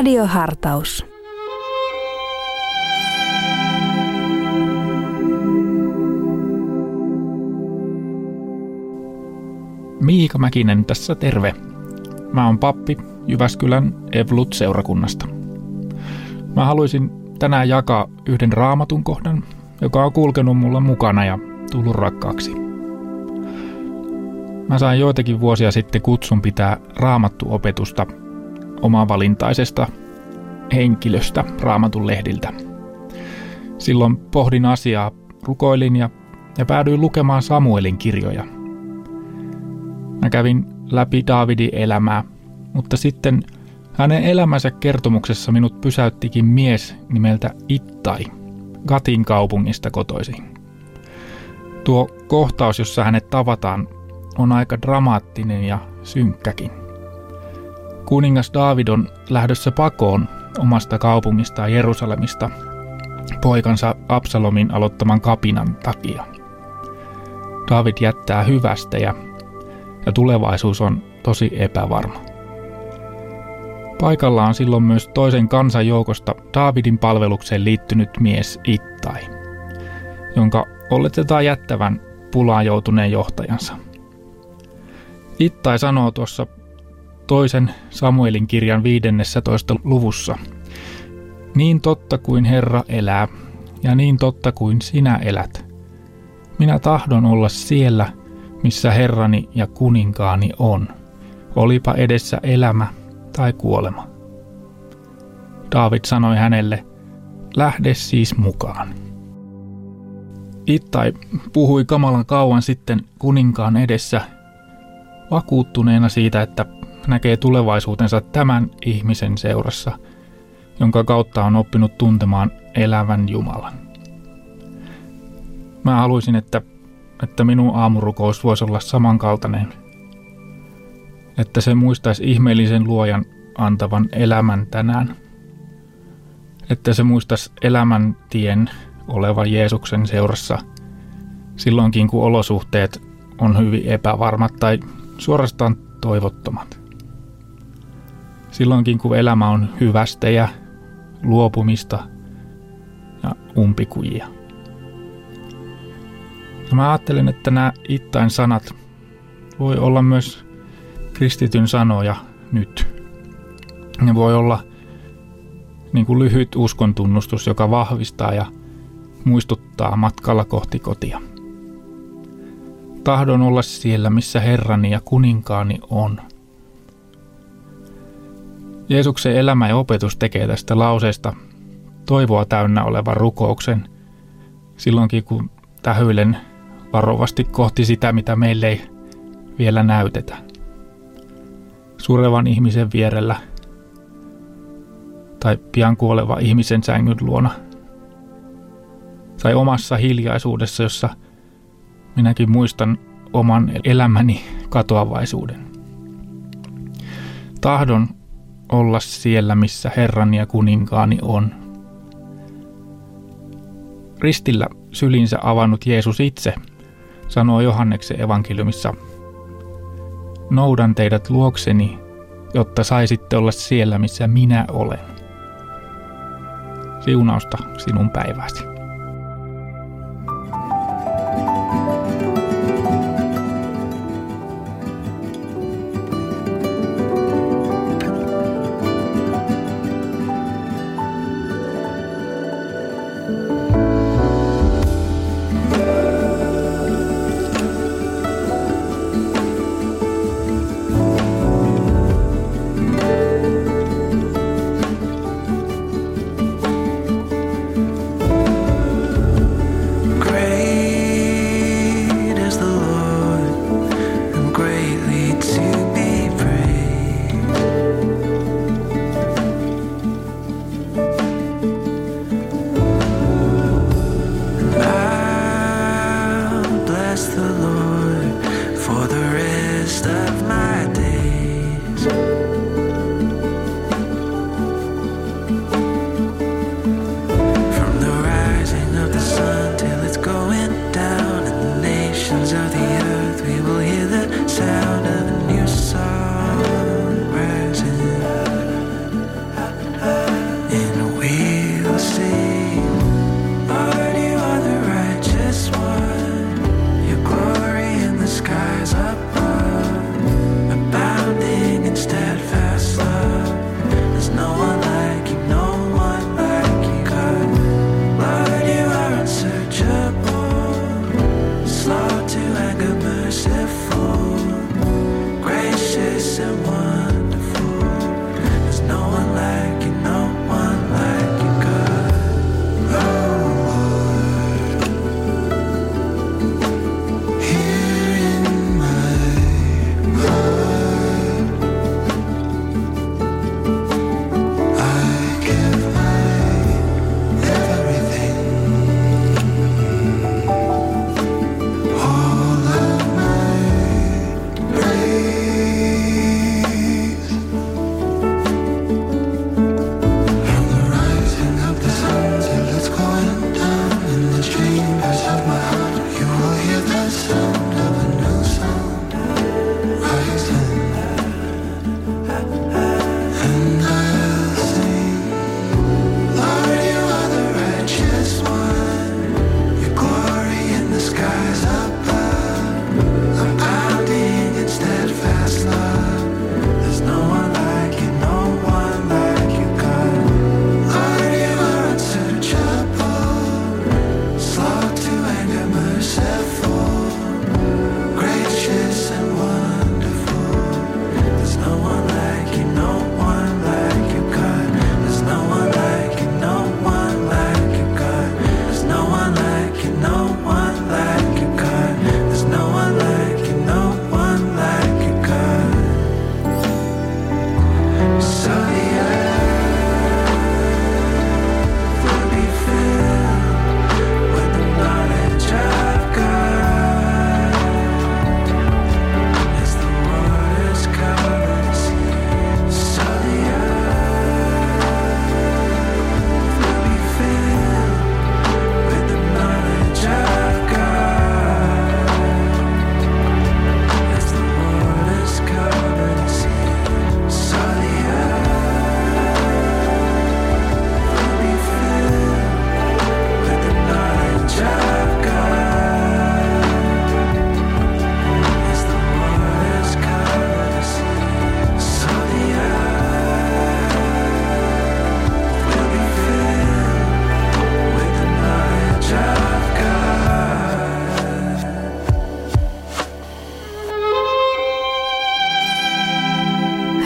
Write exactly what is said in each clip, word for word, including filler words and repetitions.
Radiohartaus. Miika Mäkinen tässä terve. Mä oon pappi Jyväskylän Evlut-seurakunnasta. Mä haluaisin tänään jakaa yhden raamatun kohdan, joka on kulkenut mulla mukana ja tullut rakkaaksi. Mä sain joitakin vuosia sitten kutsun pitää raamattuopetusta omavalintaisesta henkilöstä raamatun lehdiltä. Silloin pohdin asiaa, rukoilin ja, ja päädyin lukemaan Samuelin kirjoja. Mä kävin läpi Daavidin elämää, mutta sitten hänen elämänsä kertomuksessa minut pysäyttikin mies nimeltä Ittai, Gatin kaupungista kotoisin. Tuo kohtaus, jossa hänet tavataan, on aika dramaattinen ja synkkäkin. Kuningas Daavid on lähdössä pakoon omasta kaupungistaan Jerusalemista poikansa Absalomin aloittaman kapinan takia. Daavid jättää hyvästejä ja tulevaisuus on tosi epävarma. Paikalla on silloin myös toisen kansan joukosta Daavidin palvelukseen liittynyt mies Ittai, jonka oletetaan jättävän pulaan joutuneen johtajansa. Ittai sanoo tuossa toisen Samuelin kirjan viidennessätoista luvussa: niin totta kuin Herra elää, ja niin totta kuin sinä elät, minä tahdon olla siellä, missä Herrani ja kuninkaani on, olipa edessä elämä tai kuolema. Daavid sanoi hänelle: lähde siis mukaan. Ittai puhui kamalan kauan sitten kuninkaan edessä, vakuuttuneena siitä, että näkee tulevaisuutensa tämän ihmisen seurassa, jonka kautta on oppinut tuntemaan elävän Jumalan. Mä haluaisin, että, että minun aamurukous voisi olla samankaltainen, että se muistaisi ihmeellisen luojan antavan elämän tänään, että se muistaisi elämän tien olevan Jeesuksen seurassa silloinkin, kun olosuhteet on hyvin epävarmat tai suorastaan toivottomat. Silloinkin, kun elämä on hyvästejä, luopumista ja umpikujia. Ja mä ajattelen, että nämä Ittain sanat voi olla myös kristityn sanoja nyt. Ne voi olla niin kuin lyhyt uskontunnustus, joka vahvistaa ja muistuttaa matkalla kohti kotia. Tahdon olla siellä, missä Herrani ja kuninkaani on. Jeesuksen elämä ja opetus tekee tästä lauseesta toivoa täynnä olevan rukouksen silloinkin, kun tähyilen varovasti kohti sitä, mitä meille ei vielä näytetä. Surevan ihmisen vierellä tai pian kuoleva ihmisen sängyn luona tai omassa hiljaisuudessa, jossa minäkin muistan oman elämäni katoavaisuuden. Tahdon olla siellä, missä Herrani ja kuninkaani on. Ristillä sylinsä avannut Jeesus itse sanoo Johanneksen evankeliumissa: noudan teidät luokseni, jotta saisitte olla siellä, missä minä olen. Siunausta sinun päivääsi.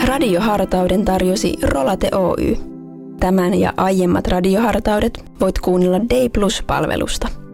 Radiohartauden tarjosi Rolate Oy. Tämän ja aiemmat radiohartaudet voit kuunnella Day Plus-palvelusta.